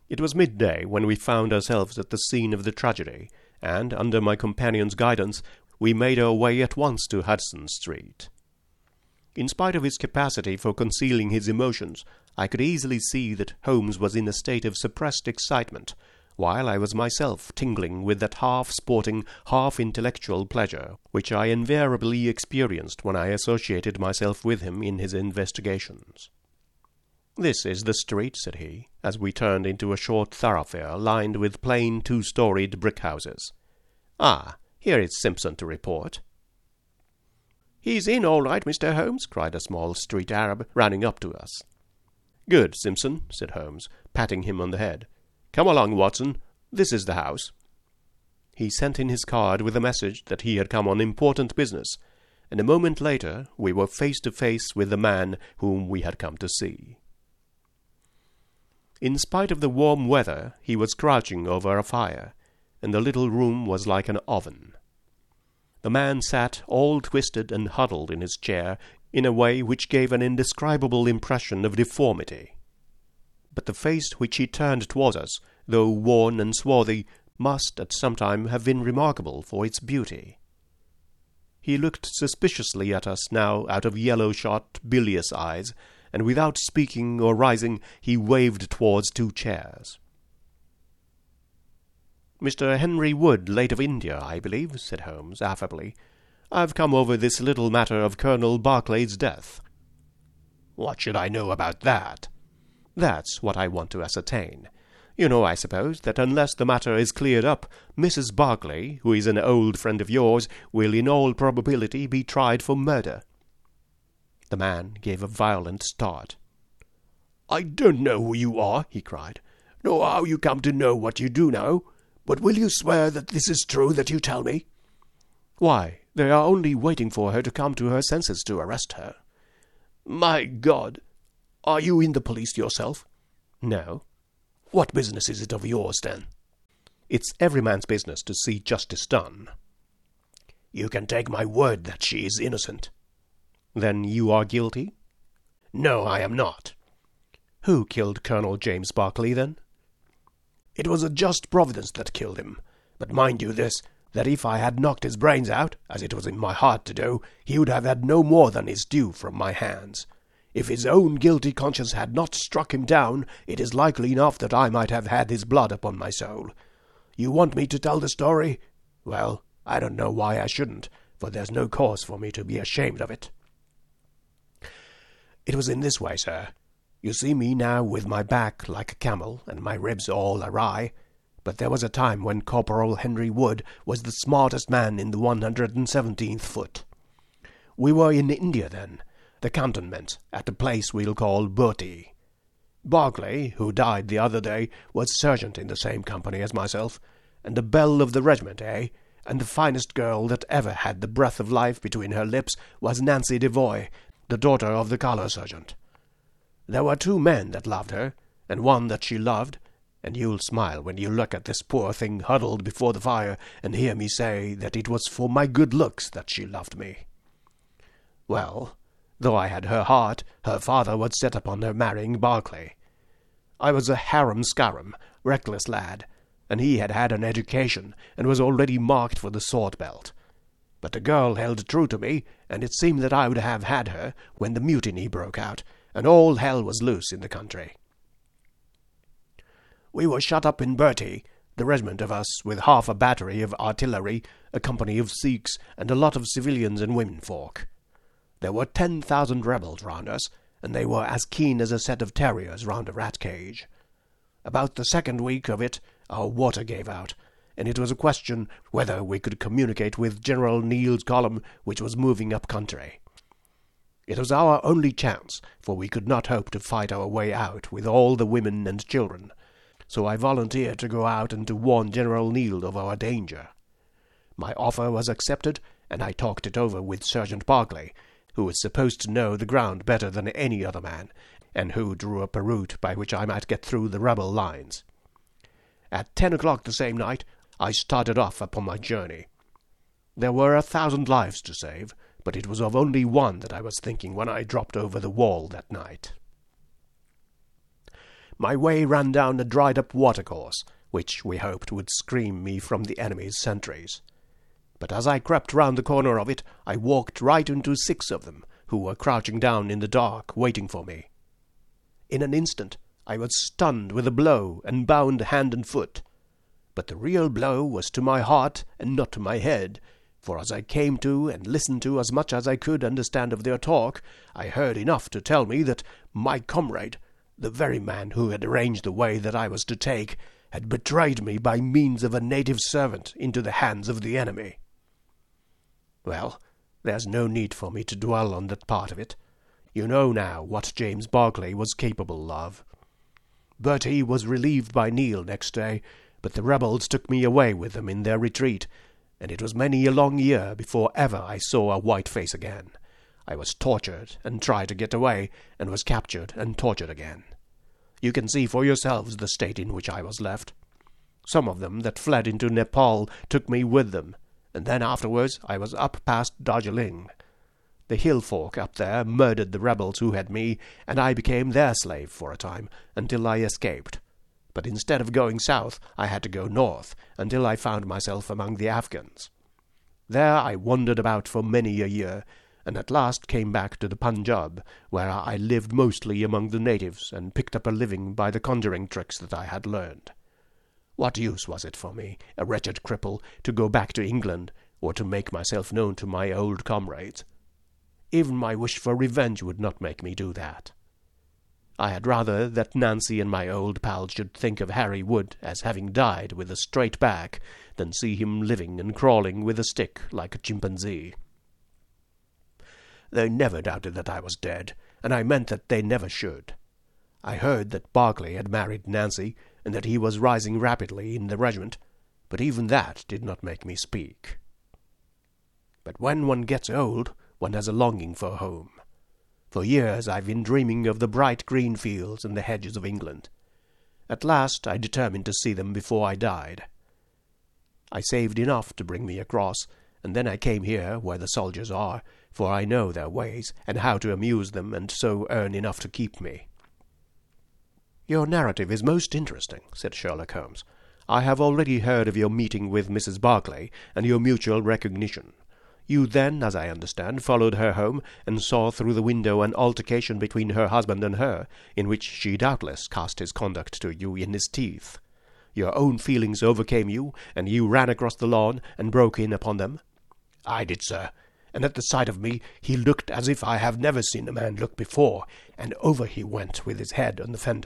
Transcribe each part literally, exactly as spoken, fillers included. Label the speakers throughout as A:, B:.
A: It was midday when we found ourselves at the scene of the tragedy, and, under my companion's guidance, we made our way at once to Hudson Street. In spite of his capacity for concealing his emotions, I could easily see that Holmes was in a state of suppressed excitement, while I was myself tingling with that half-sporting, half-intellectual pleasure which I invariably experienced when I associated myself with him in his investigations. "This is the street," said he, as we turned into a short thoroughfare lined with plain two-storied brick houses. "Ah, here is Simpson to report." "He's in all right, Mister Holmes," cried a small street Arab, running up to us. "Good, Simpson," said Holmes, patting him on the head. "Come along, Watson. This is the house." He sent in his card with a message that he had come on important business, and a moment later we were face to face with the man whom we had come to see. In spite of the warm weather, he was crouching over a fire, and the little room was like an oven. The man sat all twisted and huddled in his chair in a way which gave an indescribable impression of deformity. But the face which he turned towards us, though worn and swarthy, must at some time have been remarkable for its beauty. He looked suspiciously at us now out of yellow-shot, bilious eyes, and without speaking or rising, he waved towards two chairs. "Mister Henry Wood, late of India, I believe," said Holmes, affably. "I've come over this little matter of Colonel Berkeley's death." "What should I know about that?" "That's what I want to ascertain. You know, I suppose, that unless the matter is cleared up, Missus Berkeley, who is an old friend of yours, will in all probability be tried for murder." The man gave a violent start. "I don't know who you are," he cried, "nor how you come to know what you do know, but will you swear that this is true that you tell me?" "Why, they are only waiting for her to come to her senses to arrest her." "My God! Are you in the police yourself?" "No." "What business is it of yours, then?" "It's every man's business to see justice done." "You can take my word that she is innocent." "Then you are guilty?" "No, I am not." "Who killed Colonel James Berkeley, then?" "It was a just providence that killed him. But mind you this, that if I had knocked his brains out, as it was in my heart to do, he would have had no more than his due from my hands. If his own guilty conscience had not struck him down, it is likely enough that I might have had his blood upon my soul. You want me to tell the story? Well, I don't know why I shouldn't, for there's no cause for me to be ashamed of it. It was in this way, sir. You see me now with my back like a camel, and my ribs all awry. But there was a time when Corporal Henry Wood was the smartest man in the one hundred and seventeenth foot. We were in India then, the cantonment, at a place we'll call Bertie. Berkeley, who died the other day, was sergeant in the same company as myself, and the belle of the regiment, eh? And the finest girl that ever had the breath of life between her lips was Nancy Devoy, the daughter of the colour sergeant. There were two men that loved her, and one that she loved, and you'll smile when you look at this poor thing huddled before the fire and hear me say that it was for my good looks that she loved me. Well, though I had her heart, her father was set upon her marrying Berkeley. I was a harum-scarum, reckless lad, and he had had an education, and was already marked for the sword-belt. But the girl held true to me, and it seemed that I would have had her when the mutiny broke out, and all hell was loose in the country. We were shut up in Bertie, the regiment of us, with half a battery of artillery, a company of Sikhs, and a lot of civilians and women-folk. There were ten thousand rebels round us, and they were as keen as a set of terriers round a rat-cage. About the second week of it, our water gave out, and it was a question whether we could communicate with General Neill's column, which was moving up country. It was our only chance, for we could not hope to fight our way out with all the women and children, so I volunteered to go out and to warn General Neill of our danger. My offer was accepted, and I talked it over with Sergeant Berkeley, who was supposed to know the ground better than any other man, and who drew up a route by which I might get through the rebel lines. At ten o'clock the same night, I started off upon my journey. There were a thousand lives to save, but it was of only one that I was thinking when I dropped over the wall that night. my way ran down a dried-up watercourse, which we hoped would screen me from the enemy's sentries. But as I crept round the corner of it, I walked right into six of them, who were crouching down in the dark, waiting for me. In an instant, I was stunned with a blow and bound hand and foot. But the real blow was to my heart and not to my head, for as I came to and listened to as much as I could understand of their talk, I heard enough to tell me that my comrade, the very man who had arranged the way that I was to take, had betrayed me by means of a native servant into the hands of the enemy. Well, there's no need for me to dwell on that part of it. You know now what James Barclay was capable of. Bertie was relieved by Neil next day, but the rebels took me away with them in their retreat, and it was many a long year before ever I saw a white face again. I was tortured and tried to get away, and was captured and tortured again. You can see for yourselves the state in which I was left. Some of them that fled into Nepal took me with them, and then afterwards I was up past Darjeeling. The hill folk up there murdered the rebels who had me, and I became their slave for a time, until I escaped. But instead of going south, I had to go north, until I found myself among the Afghans. There I wandered about for many a year, and at last came back to the Punjab, where I lived mostly among the natives, and picked up a living by the conjuring tricks that I had learned. What use was it for me, a wretched cripple, to go back to England, or to make myself known to my old comrades? Even my wish for revenge would not make me do that. I had rather that Nancy and my old pal should think of Harry Wood as having died with a straight back, than see him living and crawling with a stick like a chimpanzee. They never doubted that I was dead, and I meant that they never should. I heard that Barclay had married Nancy, and that he was rising rapidly in the regiment, but even that did not make me speak. But when one gets old, one has a longing for home. For years I've been dreaming of the bright green fields and the hedges of England. At last I determined to see them before I died. I saved enough to bring me across, and then I came here where the soldiers are, for I know their ways, and how to amuse them, and so earn enough to keep me. "Your narrative is most interesting," said Sherlock Holmes. "I have already heard of your meeting with Missus Barclay, and your mutual recognition. You then, as I understand, followed her home, and saw through the window an altercation between her husband and her, in which she doubtless cast his conduct to you in his teeth. Your own feelings overcame you, and you ran across the lawn and broke in upon them?" "I did, sir, and at the sight of me he looked as if I have never seen a man look before, and over he went with his head on the fender.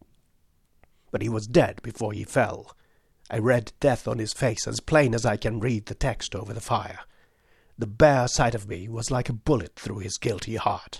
A: But he was dead before he fell. I read death on his face as plain as I can read the text over the fire. The bare sight of me was like a bullet through his guilty heart."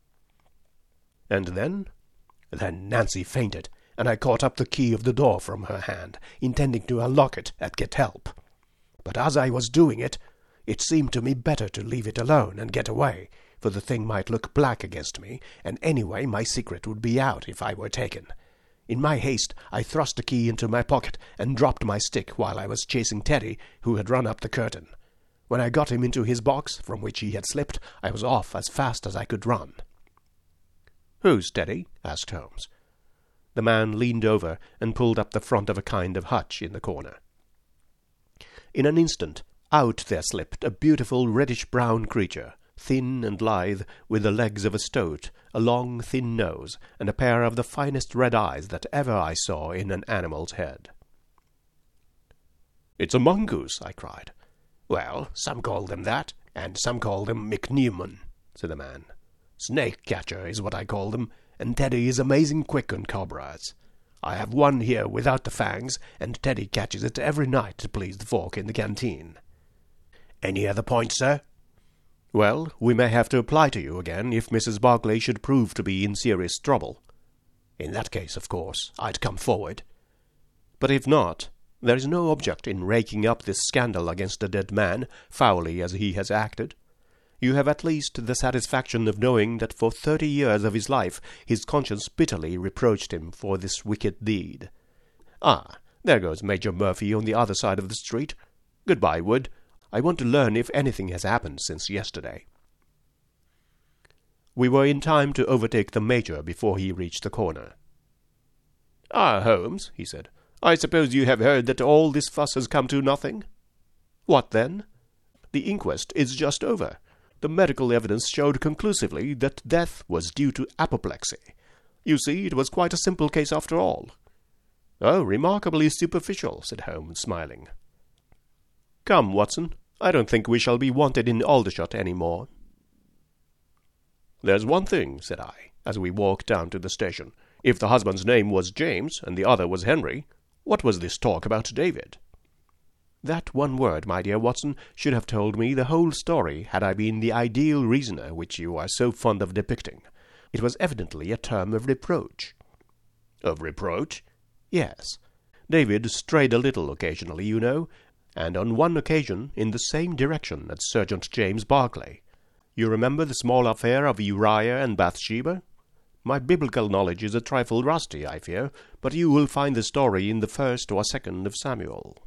A: "And then?" "Then Nancy fainted, and I caught up the key of the door from her hand, intending to unlock it and get help. But as I was doing it, it seemed to me better to leave it alone and get away, for the thing might look black against me, and anyway my secret would be out if I were taken. In my haste I thrust the key into my pocket and dropped my stick while I was chasing Teddy, who had run up the curtain. When I got him into his box, from which he had slipped, I was off as fast as I could run." "Who's Teddy?" asked Holmes. The man leaned over and pulled up the front of a kind of hutch in the corner. In an instant, out there slipped a beautiful reddish-brown creature, thin and lithe, with the legs of a stoat, a long, thin nose, and a pair of the finest red eyes that ever I saw in an animal's head. "It's a mongoose!" I cried. "Well, some call them that, and some call them McNewman," said the man. "Snake-catcher is what I call them, and Teddy is amazing quick on cobras. I have one here without the fangs, and Teddy catches it every night to please the folk in the canteen. Any other points, sir?" "Well, we may have to apply to you again if Missus Barclay should prove to be in serious trouble." "In that case, of course, I'd come forward." "But if not, there is no object in raking up this scandal against a dead man, foully as he has acted. You have at least the satisfaction of knowing that for thirty years of his life his conscience bitterly reproached him for this wicked deed. Ah, there goes Major Murphy on the other side of the street. Goodbye, Wood. I want to learn if anything has happened since yesterday." We were in time to overtake the Major before he reached the corner. "Ah, Holmes," he said, "I suppose you have heard that all this fuss has come to nothing? What then? The inquest is just over. The medical evidence showed conclusively that death was due to apoplexy. You see, it was quite a simple case after all." "Oh, remarkably superficial," said Holmes, smiling. "Come, Watson, I don't think we shall be wanted in Aldershot any more." "There's one thing," said I, as we walked down to the station. "If the husband's name was James, and the other was Henry, what was this talk about David?" "That one word, my dear Watson, should have told me the whole story had I been the ideal reasoner which you are so fond of depicting. It was evidently a term of reproach." "Of reproach?" "Yes. David strayed a little occasionally, you know, and on one occasion in the same direction as Sergeant James Barclay. You remember the small affair of Uriah and Bathsheba? My biblical knowledge is a trifle rusty, I fear, but you will find the story in the first or second of Samuel."